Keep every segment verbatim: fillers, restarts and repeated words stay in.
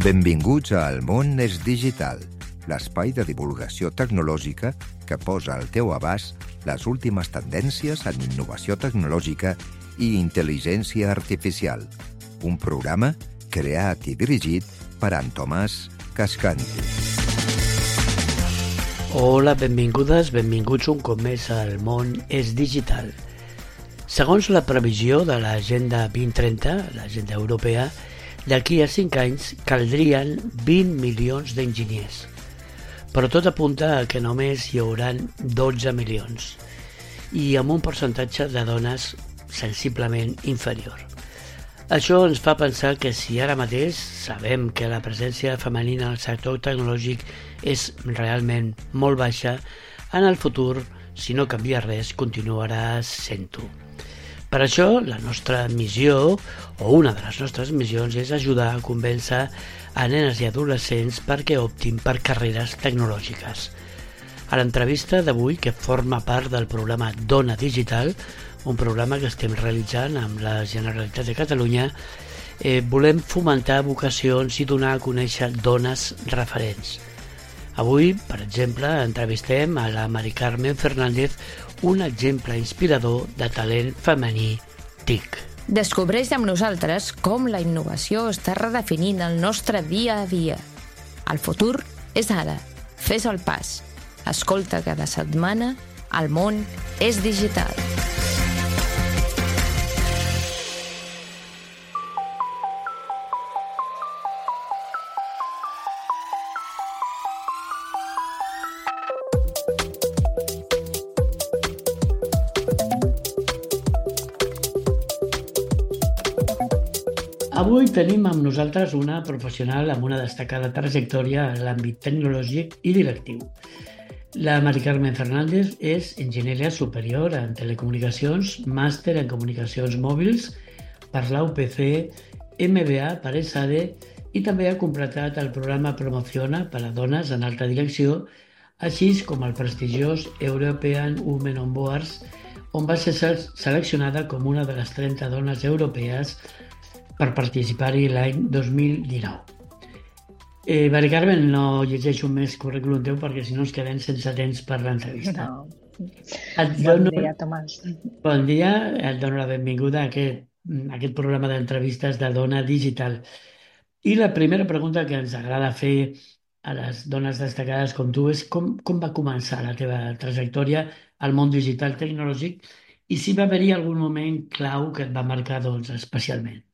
Benvinguts a El món és digital, l'espai de divulgació tecnològica que posa al teu abast les últimes tendències en innovació tecnològica i intel·ligència artificial. Un programa creat i dirigit per en Tomàs Cascanti. Hola, benvingudes, benvinguts un cop més al món és digital. Segons la previsió de l'Agenda vint trenta, l'Agenda Europea, d'aquí a cinc anys caldrien vint milions d'enginyers. Però tot apunta a que només hi hauran dotze milions i amb un percentatge de dones sensiblement inferior. Això ens fa pensar que si ara mateix sabem que la presència femenina al sector tecnològic és realment molt baixa, en el futur, si no canvia res, continuarà sent-ho. Per això, la nostra missió, o una de les nostres missions, és ajudar a convèncer a nenes i adolescents perquè optin per carreres tecnològiques. A l'entrevista d'avui, que forma part del programa Dona Digital, un programa que estem realitzant amb la Generalitat de Catalunya, eh, volem fomentar vocacions i donar a conèixer dones referents. Avui, per exemple, entrevistem a la Mari Carmen Fernández, un exemple inspirador de talent femení T I C. Descobreix amb nosaltres com la innovació està redefinint el nostre dia a dia. El futur és ara. Fes el pas. Escolta cada setmana El món és digital. Avui tenim amb nosaltres una professional amb una destacada trajectòria en l'àmbit tecnològic i directiu. La Mari Carmen Fernández és enginyeria superior en telecomunicacions, màster en comunicacions mòbils per la U P C, M B A per ESADE i també ha completat el programa Promociona per a dones en alta direcció, així com el prestigiós European Women on Boards, on va ser seleccionada com una de les trenta dones europees per participar-hi l'any dos mil dinou. Eh, Mari Carmen, no llegeixo més currículum teu perquè si no ens quedem sense temps per l'entrevista. No. Et Bon dono... dia, Tomàs. Bon dia, et dono la benvinguda a aquest, a aquest programa d'entrevistes de Dona Digital. I la primera pregunta que ens agrada fer a les dones destacades com tu és com, com va començar la teva trajectòria al món digital tecnològic i si va haver-hi algun moment clau que et va marcar doncs, especialment.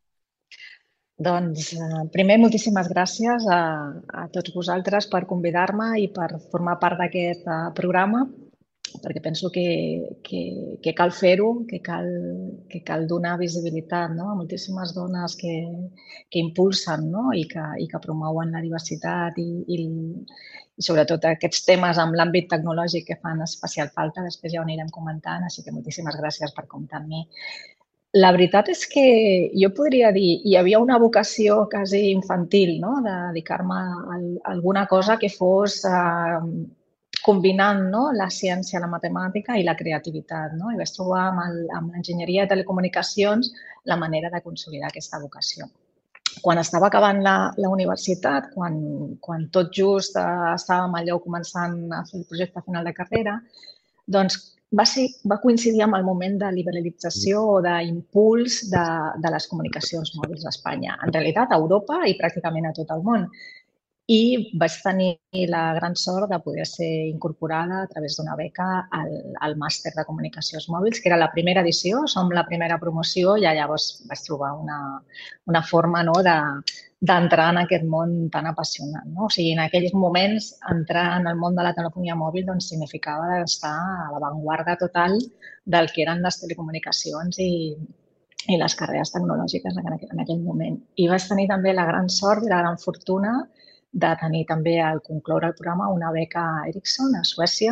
Doncs, primer, moltíssimes gràcies a, a tots vosaltres per convidar-me i per formar part d'aquest programa, perquè penso que, que, que cal fer-ho, que cal, que cal donar visibilitat, no?, a moltíssimes dones que, que impulsen, no?, i, que, i que promouen la diversitat i, i, i sobretot aquests temes amb l'àmbit tecnològic que fan especial falta. Després ja ho anirem comentant, així que moltíssimes gràcies per comptar amb mi. La veritat és que jo podria dir, hi havia una vocació quasi infantil, no?, de dedicar-me a alguna cosa que fos eh, combinant, no?, la ciència, la matemàtica i la creativitat, no? I vaig trobar amb, el, amb l'enginyeria de telecomunicacions la manera de consolidar aquesta vocació. Quan estava acabant la, la universitat, quan, quan tot just eh, estàvem allò començant a fer el projecte final de carrera, doncs Va, ser, va coincidir amb el moment de liberalització o d'impuls de, de les comunicacions mòbils a Espanya. En realitat, a Europa i pràcticament a tot el món. I vaig tenir la gran sort de poder ser incorporada a través d'una beca al, al màster de comunicacions mòbils, que era la primera edició, som la primera promoció i llavors vaig trobar una, una forma, no?, de, d'entrar en aquest món tan apassionant, no? O sigui, en aquells moments, entrar en el món de la telefonia mòbil doncs, significava estar a l'avantguarda total del que eren les telecomunicacions i, i les carreres tecnològiques en aquell, en aquell moment. I vaig tenir també la gran sort i la gran fortuna de tenir també, al concloure el programa, una beca a Ericsson, a Suècia,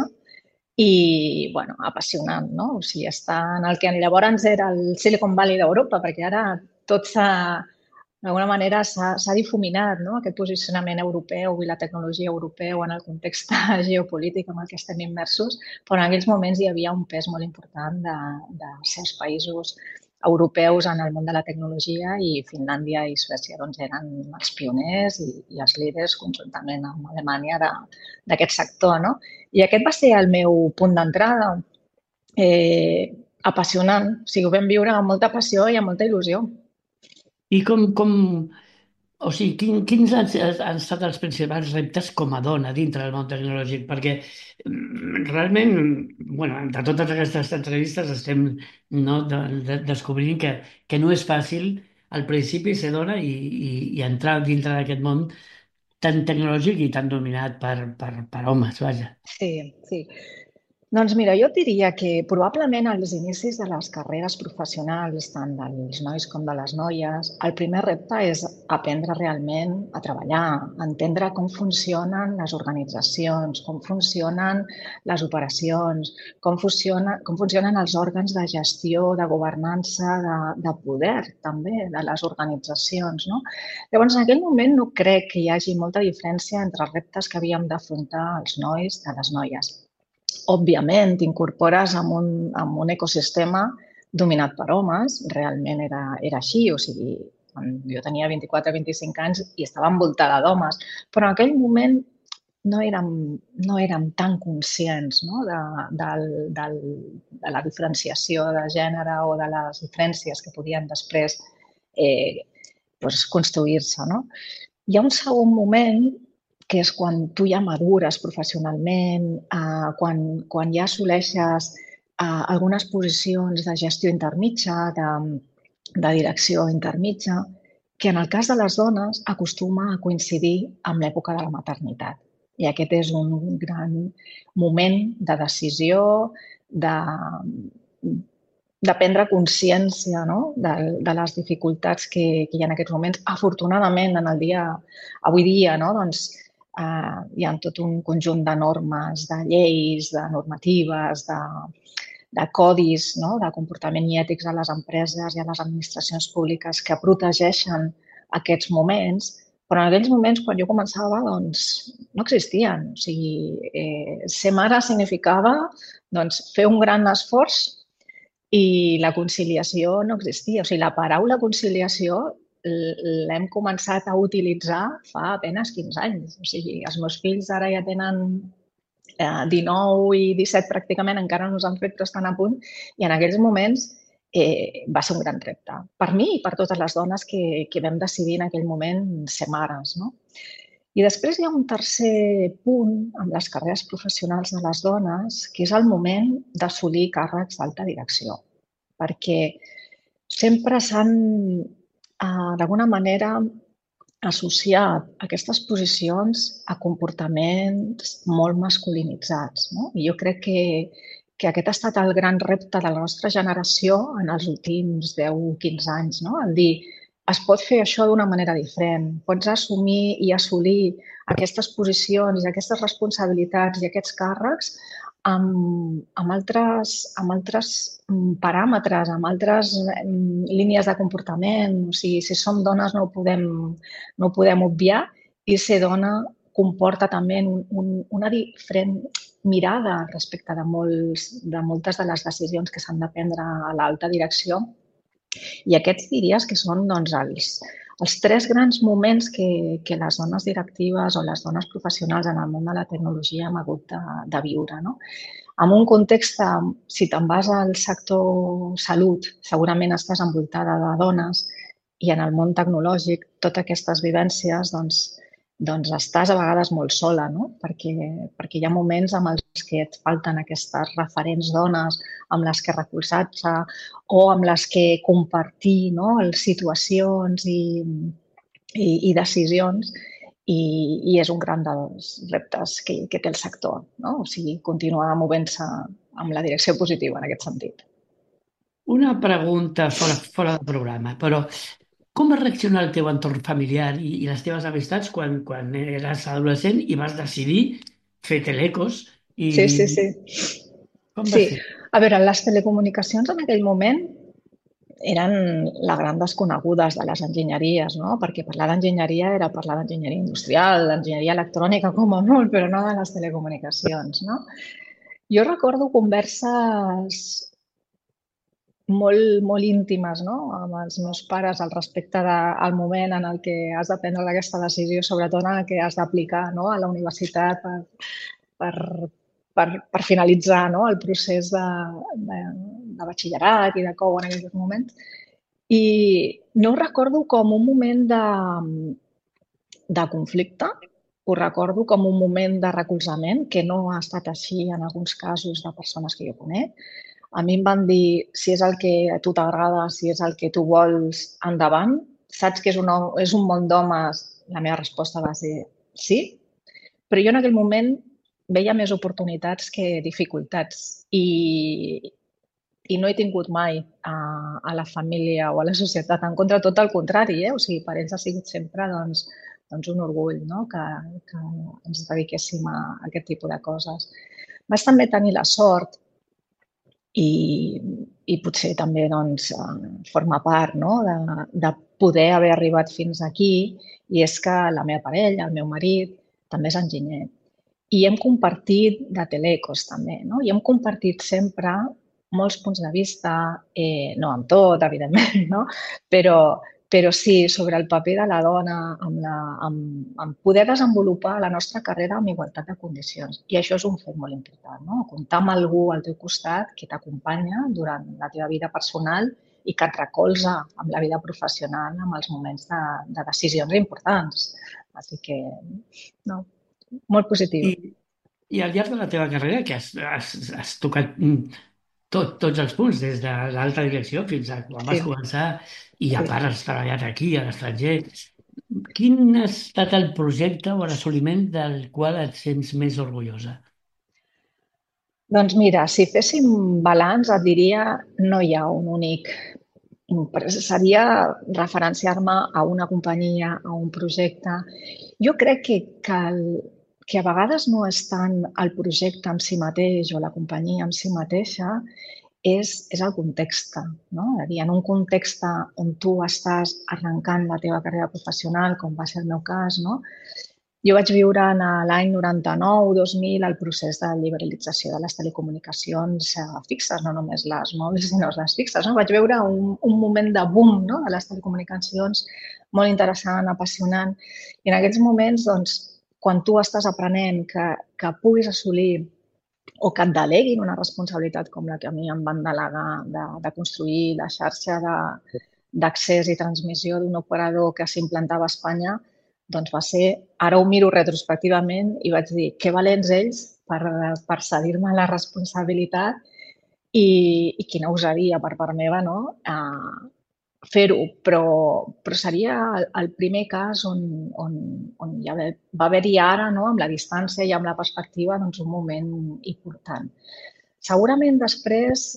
i, bueno, apassionant, no? O sigui, estar en el que llavors era el Silicon Valley d'Europa, perquè ara tot s'ha d'alguna manera s'ha difuminat, no?, aquest posicionament europeu i la tecnologia europeu en el context geopolític en el que estem immersos, però en aquells moments hi havia un pes molt important de, de ser els països europeus en el món de la tecnologia i Finlàndia i Suècia doncs, eren els pioners i, i els líders conjuntament amb Alemanya d'aquest sector. No? I aquest va ser el meu punt d'entrada. Eh, apassionant, o sigui, ho vam viure amb molta passió i amb molta il·lusió. I com, com, o sigui, quin, quins han, han estat els principals reptes com a dona dintre del món tecnològic? Perquè mm, realment, bueno, de totes aquestes entrevistes estem no, de, de, descobrint que, que no és fàcil al principi ser dona i, i, i entrar dintre d'aquest món tan tecnològic i tan dominat per, per, per homes, vaja. Sí, sí. Doncs mira, jo et diria que probablement als inicis de les carreres professionals, tant dels nois com de les noies, el primer repte és aprendre realment a treballar, entendre com funcionen les organitzacions, com funcionen les operacions, com, funciona, com funcionen els òrgans de gestió, de governança, de, de poder també de les organitzacions. No? Llavors, en aquell moment no crec que hi hagi molta diferència entre els reptes que havíem d'afrontar els nois i les noies. Òbviament, t'incorpores en un, en un ecosistema dominat per homes, realment era, era així, o sigui, jo tenia vint-i-quatre o vint-i-cinc anys i estava envoltada d'homes, però en aquell moment no érem, no érem tan conscients no? de, de, de, de la diferenciació de gènere o de les diferències que podien després eh, doncs, construir-se. No? Hi ha un segon moment que és quan tu ja madures professionalment, eh, quan, quan ja assoleixes eh, algunes posicions de gestió intermitja, de, de direcció intermitja, que en el cas de les dones acostuma a coincidir amb l'època de la maternitat. I aquest és un gran moment de decisió, de, de prendre consciència no? de, de les dificultats que, que hi ha en aquests moments. Afortunadament, en el dia, avui dia, no? doncs, Uh, hi ha tot un conjunt de normes, de lleis, de normatives, de, de codis no? de comportament i ètics a les empreses i a les administracions públiques que protegeixen aquests moments, però en aquells moments, quan jo començava, doncs, no existien. O sigui, eh, ser mare significava doncs, fer un gran esforç i la conciliació no existia. O sigui, la paraula conciliació l'hem començat a utilitzar fa apenas quinze anys. O sigui, els meus fills ara ja tenen dinou i disset pràcticament, encara no s'han fet, però estan a punt. I en aquells moments eh, va ser un gran repte. Per mi i per totes les dones que, que vam decidir en aquell moment ser mares. No? I després hi ha un tercer punt amb les carreres professionals de les dones, que és el moment d'assolir càrrecs d'alta direcció. Perquè sempre s'han d'alguna manera associat aquestes posicions a comportaments molt masculinitzats. No? I jo crec que, que aquest ha estat el gran repte de la nostra generació en els últims deu o quinze anys. No? El dir, es pot fer això d'una manera diferent, pots assumir i assolir aquestes posicions i aquestes responsabilitats i aquests càrrecs amb, amb, altres, amb altres paràmetres, amb altres línies de comportament. O sigui, si som dones no ho podem, no ho podem obviar i ser dona comporta també un, un, una diferent mirada respecte de, molts, de moltes de les decisions que s'han de prendre a l'alta direcció. I aquests diries que són doncs, els, els tres grans moments que, que les dones directives o les dones professionals en el món de la tecnologia hem hagut de, de viure. No? En un context, si te'n vas al sector salut, segurament estàs envoltada de dones i en el món tecnològic, totes aquestes vivències, doncs, doncs estàs a vegades molt sola, no? perquè, perquè hi ha moments en els que et falten aquestes referents dones amb les que recolzar-se o amb les que compartir no? les situacions i, i, i decisions i, i és un gran dels reptes que, que té el sector, no? O sigui, continuar movent-se amb la direcció positiva en aquest sentit. Una pregunta fora, fora del programa, però com va reaccionar el teu entorn familiar i, i les teves amistats quan, quan eres adolescent i vas decidir fer telecos? I... Sí, sí, sí. Com va sí. ser? A veure, les telecomunicacions en aquell moment eren la gran desconegudes de les enginyeries, no? Perquè parlar d'enginyeria era parlar d'enginyeria industrial, d'enginyeria electrònica com a molt, però no de les telecomunicacions, no? Jo recordo converses molt, molt íntimes, no? Amb els meus pares al respecte del moment en el que has de prendre aquesta decisió, sobretot en el que has d'aplicar, no? A la universitat per, per, per, per finalitzar, no? El procés de, de, de batxillerat i de cou en aquells moments. I no ho recordo com un moment de, de conflicte, ho recordo com un moment de recolzament, que no ha estat així en alguns casos de persones que jo conec. A mi em van dir, si és el que a tu t'agrada, si és el que tu vols, endavant. Saps que és un, és un món d'homes? La meva resposta va ser sí, però jo en aquell moment veia més oportunitats que dificultats i, i no he tingut mai a, a la família o a la societat en contra, tot el contrari, eh? O sigui, per ells ha sigut sempre doncs, doncs un orgull, no? que, que ens dediquéssim a, a aquest tipus de coses. Vaig també tenir la sort i, i potser també doncs, forma part, no? de, de poder haver arribat fins aquí, i és que la meva parella, el meu marit, també és enginyer. I hem compartit de telecos també, no? I hem compartit sempre molts punts de vista, eh, no amb tot, evidentment, no? Però, però sí, sobre el paper de la dona, amb, la, amb, amb poder desenvolupar la nostra carrera amb igualtat de condicions. I això és un fet molt important, no? Comptar amb algú al teu costat que t'acompanya durant la teva vida personal i que et recolza amb la vida professional amb els moments de, de decisions importants. Així que, no, molt positiu. I, I al llarg de la teva carrera, que has, has, has tocat tot, tots els punts, des de l'alta direcció fins a quan vas Sí. començar, i a Sí. part has treballat aquí, a l'estranger. Quin ha estat el projecte o l'assoliment del qual et sents més orgullosa? Doncs mira, si féssim balanç et diria no hi ha un únic. Seria referenciar-me a una companyia, a un projecte. Jo crec que, que, el, que a vegades no és tant el projecte en si mateix o la companyia en si mateixa, és, és el context. No? És a dir, en un context on tu estàs arrencant la teva carrera professional, com va ser el meu cas, no? Jo vaig viure en l'any noranta-nou dos mil el procés de liberalització de les telecomunicacions fixes, no només les mòbils, sinó les fixes. No? Vaig veure un, un moment de boom, no? De les telecomunicacions molt interessant, apassionant. I en aquests moments, doncs, quan tu estàs aprenent que, que puguis assolir o que et deleguin una responsabilitat com la que a mi em van delegar de, de construir la xarxa d'accés i transmissió d'un operador que s'implantava a Espanya, doncs va ser, ara ho miro retrospectivament i vaig dir que valents ells per, per cedir-me la responsabilitat i, i quina osadia per part meva, no? Uh, fer-ho, però, però seria el, el primer cas on, on, on ja va haver-hi ara, no? Amb la distància i amb la perspectiva, doncs, un moment important. Segurament després,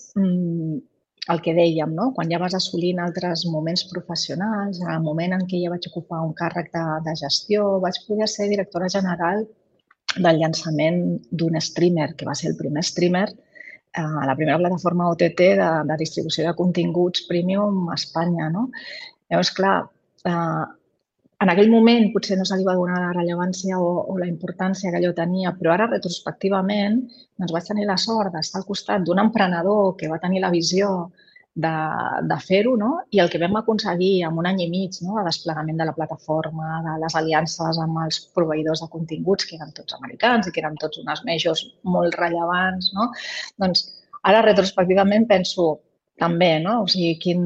el que dèiem, no? Quan ja vas assolint altres moments professionals, en el moment en què ja vaig ocupar un càrrec de, de gestió, vaig poder ser directora general del llançament d'un streamer, que va ser el primer streamer, eh, la primera plataforma O T T de, de distribució de continguts premium a Espanya. No? Llavors, clar, eh, en aquell moment potser no se li va donar la rellevància o, o la importància que allò tenia, però ara, retrospectivament, doncs vaig tenir la sort d'estar al costat d'un emprenedor que va tenir la visió de, de fer-ho, no? I el que vam aconseguir en un any i mig, no? De desplegament de la plataforma, de les aliances amb els proveïdors de continguts, que eren tots americans i que eren tots unes majors molt rellevants, no? Doncs ara, retrospectivament, penso també, no? O sigui, quin...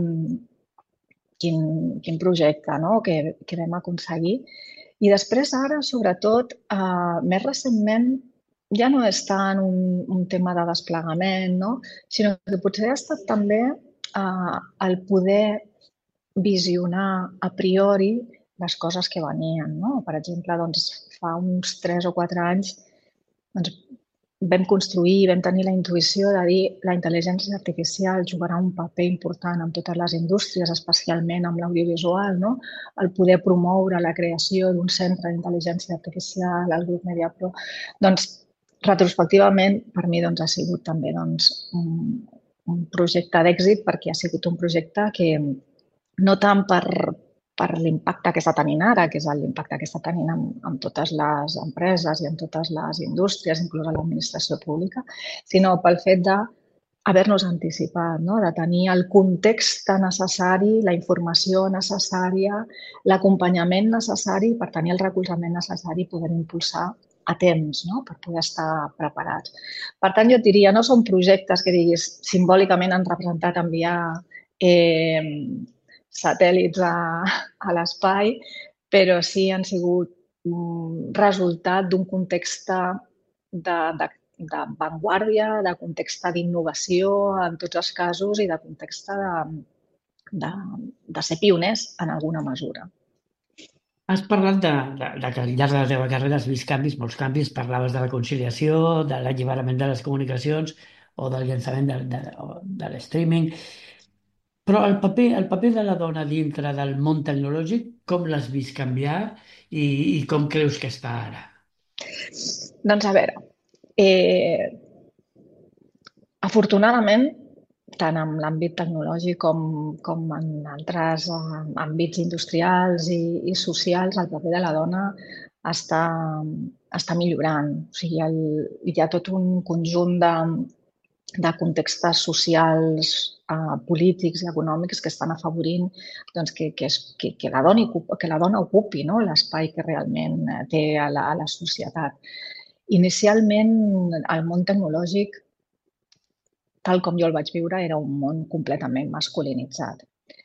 Quin, quin projecte, no? que, que vam aconseguir. I després ara, sobretot, eh, més recentment, ja no és tant un, un tema de desplegament, no? Sinó que potser ha estat també eh, el poder visionar a priori les coses que venien. No? Per exemple, doncs, fa uns tres o quatre anys doncs, vam construir, vam tenir la intuïció de dir que la intel·ligència artificial jugarà un paper important en totes les indústries, especialment amb l'audiovisual, no? El poder promoure la creació d'un centre d'intel·ligència artificial, el grup MediaPro. Doncs, retrospectivament, per mi doncs, ha sigut també doncs, un, un projecte d'èxit, perquè ha sigut un projecte que no tant per, per l'impacte que està tenint ara, que és l'impacte que està tenint amb, amb totes les empreses i amb totes les indústries, inclús a l'administració pública, sinó pel fet de haver-nos anticipat, no? De tenir el context necessari, la informació necessària, l'acompanyament necessari per tenir el recolzament necessari i poder impulsar a temps, no? Per poder estar preparats. Per tant, jo et diria, no són projectes que diguis simbòlicament han representat enviar eh, satèl·lits a, a l'espai, però sí han sigut un resultat d'un context de, de d'avantguàrdia, de context d'innovació en tots els casos i de context de, de, de ser pioners en alguna mesura. Has parlat de, de, de que al llarg de la teva carrera has vist canvis, molts canvis. Parlaves de la conciliació, de l'alliberament de les comunicacions o del llançament de, de, de l'streaming. Però el paper, el paper de la dona dintre del món tecnològic, com l'has vist canviar i, i com creus que està ara? Doncs a veure, eh, afortunadament, tant en l'àmbit tecnològic com, com en altres eh, àmbits industrials i, i socials, el paper de la dona està, està millorant. O sigui, el, hi ha tot un conjunt de, de contextos socials, eh, polítics i econòmics que estan afavorint doncs, que, que, es, que, que, la dona, que la dona ocupi, no? L'espai que realment té a la, a la societat. Inicialment, el món tecnològic, tal com jo el vaig viure, era un món completament masculinitzat.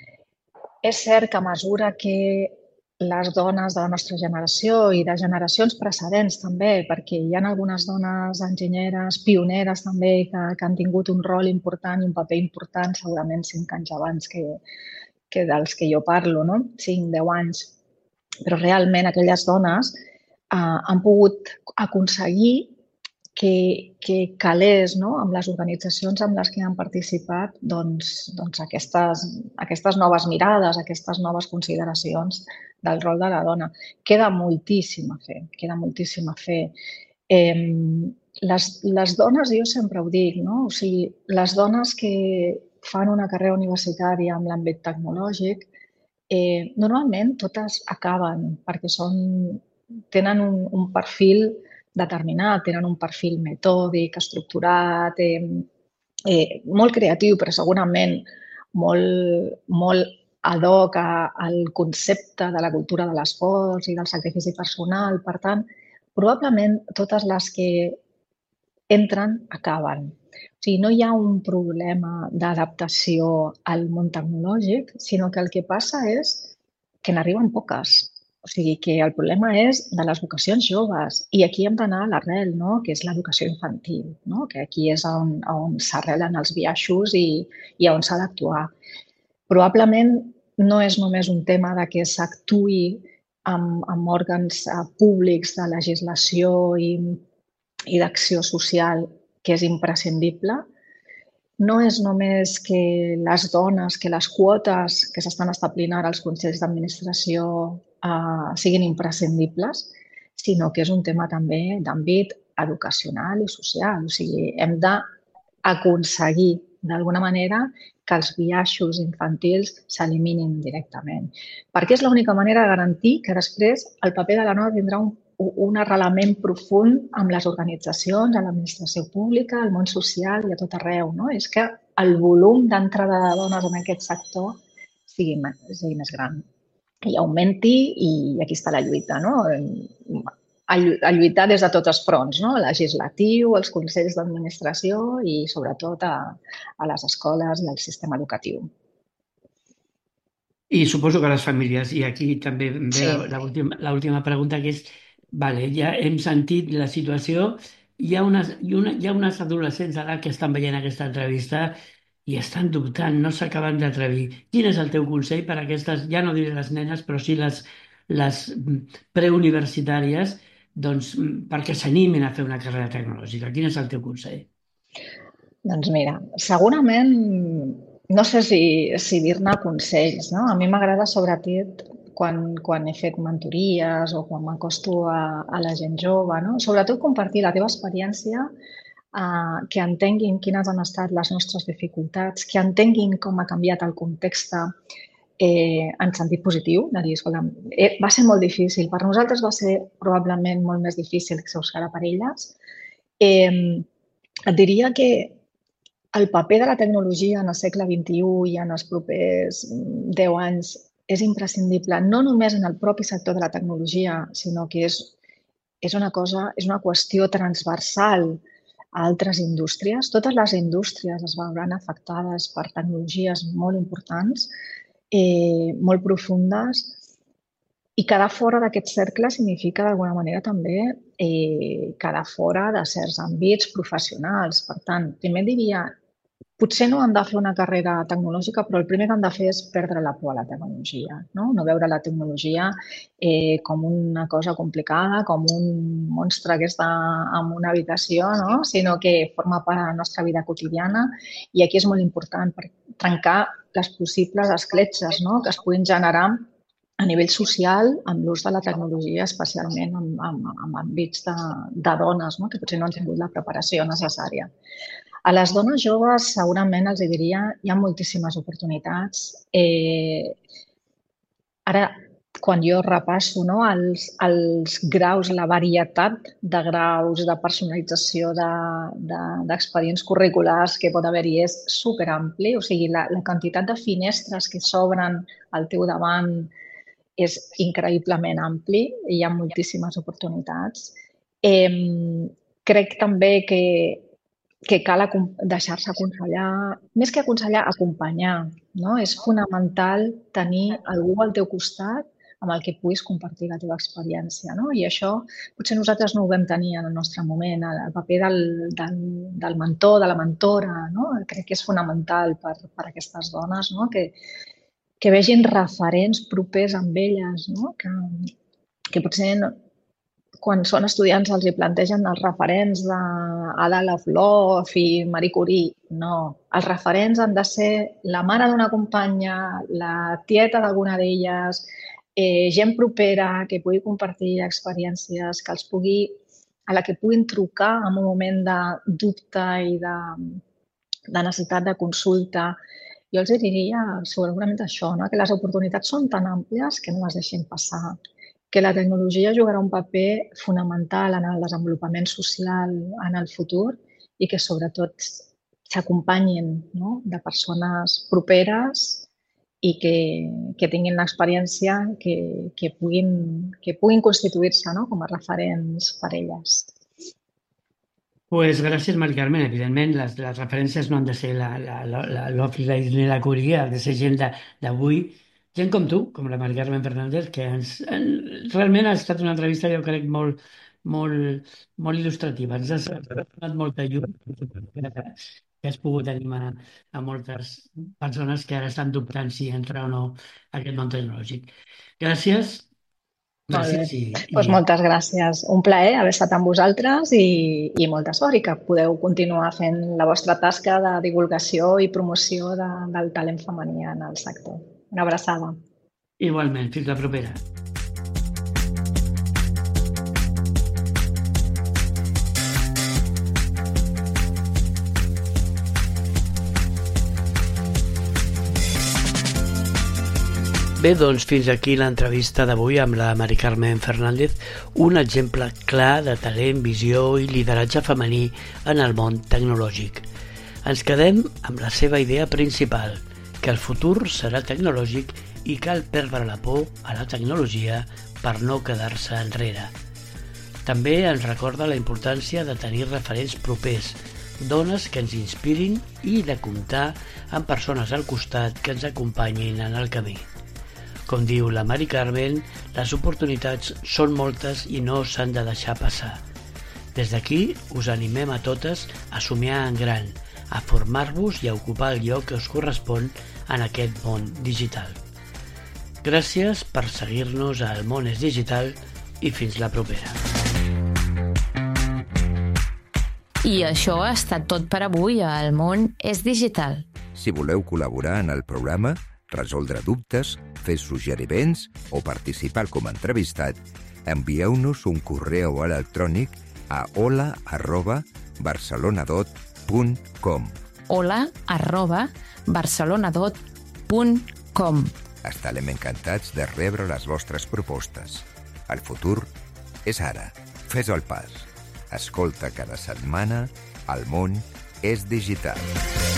És cert que a mesura que les dones de la nostra generació i de generacions precedents també, perquè hi ha algunes dones enginyeres, pioneres també, que, que han tingut un rol important i un paper important, segurament cinc anys abans que, que dels que jo parlo, no? cinc, deu anys. Però realment aquelles dones eh, han pogut aconseguir que, que calés, no? Amb les organitzacions amb les que han participat doncs, doncs aquestes, aquestes noves mirades, aquestes noves consideracions del rol de la dona. Queda moltíssim a fer, queda moltíssim a fer. Eh, les, les dones, jo sempre ho dic, no? O sigui, les dones que fan una carrera universitària en l'àmbit tecnològic, eh, normalment totes acaben perquè són, tenen un, un perfil determinat, tenen un perfil metòdic, estructurat, eh, eh, molt creatiu, però segurament molt, molt ad hoc al concepte de la cultura de l'esforç i del sacrifici personal. Per tant, probablement totes les que entren acaben. O sigui, no hi ha un problema d'adaptació al món tecnològic, sinó que el que passa és que n'arriben poques. O sigui, que el problema és de les vocacions joves i aquí hem d'anar a l'arrel, no? Que és l'educació infantil, no? Que aquí és on, on s'arrelen els biaixos i, i on s'ha d'actuar. Probablement no és només un tema de que s'actuï amb, amb òrgans públics de legislació i, i d'acció social, que és imprescindible. No és només que les dones, que les quotes que s'estan establint ara als consells d'administració eh, siguin imprescindibles, sinó que és un tema també d'àmbit educacional i social. O sigui, hem d'aconseguir d'alguna manera que els biaixos infantils s'eliminin directament. Perquè és l'única manera de garantir que després el paper de la dona tindrà un un arrelament profund amb les organitzacions, a l'administració pública, al món social i a tot arreu. No? És que el volum d'entrada de dones en aquest sector sigui, sigui més gran i augmenti, i aquí està la lluita. No? A lluitar des de tots els fronts, no? Legislatiu, els consells d'administració i sobretot a, a les escoles i al sistema educatiu. I suposo que les famílies, i aquí també ve Sí. l'última pregunta, que és, vale, ja hem sentit la situació, hi ha unes, hi una, hi ha unes adolescents ara que estan veient aquesta entrevista i estan dubtant, no s'acaben d'atrevir. Quin és el teu consell per a aquestes, ja no diré les nenes, però sí les, les preuniversitàries, doncs, perquè s'animin a fer una carrera tecnològica? Quin és el teu consell? Doncs mira, segurament, no sé si, si dir-ne consells, no? A mi m'agrada sobretot quan, quan he fet mentories o quan m'acosto a, a la gent jove, no? Sobretot compartir la teva experiència, eh, que entenguin quines han estat les nostres dificultats, que entenguin com ha canviat el context eh, en sentit positiu, de dir, escolta, eh, va ser molt difícil, per nosaltres va ser probablement molt més difícil que se us farà per elles. Eh, et diria que el paper de la tecnologia en el segle vint-i-u i en els propers deu anys és imprescindible, no només en el propi sector de la tecnologia, sinó que és, és una cosa, és una qüestió transversal a altres indústries. Totes les indústries es veuran afectades per tecnologies molt importants, eh, molt profundes, i quedar fora d'aquest cercle significa d'alguna manera també eh, quedar fora de certs àmbits professionals. Per tant, primer diria, potser no han de fer una carrera tecnològica, però el primer que han de fer és perdre la por a la tecnologia, no? No veure la tecnologia eh, com una cosa complicada, com un monstre que està en una habitació, no? Sinó que forma part de la nostra vida quotidiana, i aquí és molt important per trencar les possibles escletxes, no? Que es puguin generar a nivell social amb l'ús de la tecnologia, especialment en, en, en àmbits de, de dones, no? Que potser no han tingut la preparació necessària. A les dones joves segurament els diria hi ha moltíssimes oportunitats. Eh, ara, quan jo repasso no, els, els graus, la varietat de graus de personalització d'expedients de, de, curriculars que pot haver-hi és superampli. O sigui, la, la quantitat de finestres que s'obren al teu davant és increïblement ampli i hi ha moltíssimes oportunitats. Eh, crec també que que cal deixar-se aconsellar, més que aconsellar, acompanyar. No? És fonamental tenir algú al teu costat amb el que puguis compartir la teva experiència. No? I això potser nosaltres no ho vam tenir en el nostre moment, el paper del, del, del mentor, de la mentora. No? Crec que és fonamental per, per a aquestes dones, no? que, que vegin referents propers amb elles, no? que, que potser no, quan són estudiants els hi plantegen els referents d'Ada Lovelace i Marie Curie. No, els referents han de ser la mare d'una companya, la tieta d'alguna d'elles, eh, gent propera que pugui compartir experiències, que els pugui, a la que puguin trucar en un moment de dubte i de, de necessitat de consulta. Jo els diria segurament això, no? Que les oportunitats són tan àmplies que no les deixin passar, que la tecnologia jugarà un paper fonamental en el desenvolupament social en el futur i que sobretot s'acompanyin, no? De persones properes i que, que tinguin l'experiència que, que, puguin, que puguin constituir-se, no? Com a referents per elles. Pues gràcies, Mari Carmen. Evidentment, les, les referències no han de ser la, la, la, la Lovelace ni la Curie, ha de ser gent d'avui, gent com tu, com la Mari Carmen Fernández, que ens, en, realment ha estat una entrevista, jo crec, molt, molt, molt il·lustrativa. Ens has donat molta llum, que has pogut animar a moltes persones que ara estan dubtant si entra o no a aquest món tecnològic. Gràcies. Gràcies i, i... Pues moltes gràcies. Un plaer haver estat amb vosaltres i, i molta sort i que podeu continuar fent la vostra tasca de divulgació i promoció de, del talent femení en el sector. Una abraçada. Igualment, fins la propera. Bé, doncs fins aquí l'entrevista d'avui amb la Mari Carmen Fernández, un exemple clar de talent, visió i lideratge femení en el món tecnològic. Ens quedem amb la seva idea principal, que el futur serà tecnològic i cal perdre la por a la tecnologia per no quedar-se enrere. També ens recorda la importància de tenir referents propers, dones que ens inspirin i de comptar amb persones al costat que ens acompanyin en el camí. Com diu la Mari Carmen, les oportunitats són moltes i no s'han de deixar passar. Des d'aquí us animem a totes a somiar en gran, a formar-vos i a ocupar el lloc que us correspon en aquest món digital. Gràcies per seguir-nos a El Món és Digital i fins la propera. I això ha estat tot per avui a El Món és Digital. Si voleu col·laborar en el programa, resoldre dubtes, fer suggeriments o participar com a entrevistat, envieu-nos un correu electrònic a hola arroba barcelonadot punt com. hola arroba barcelonadot punt com. Estarem encantats de rebre les vostres propostes. El futur és ara. Fes el pas. Escolta cada setmana El Món és digital.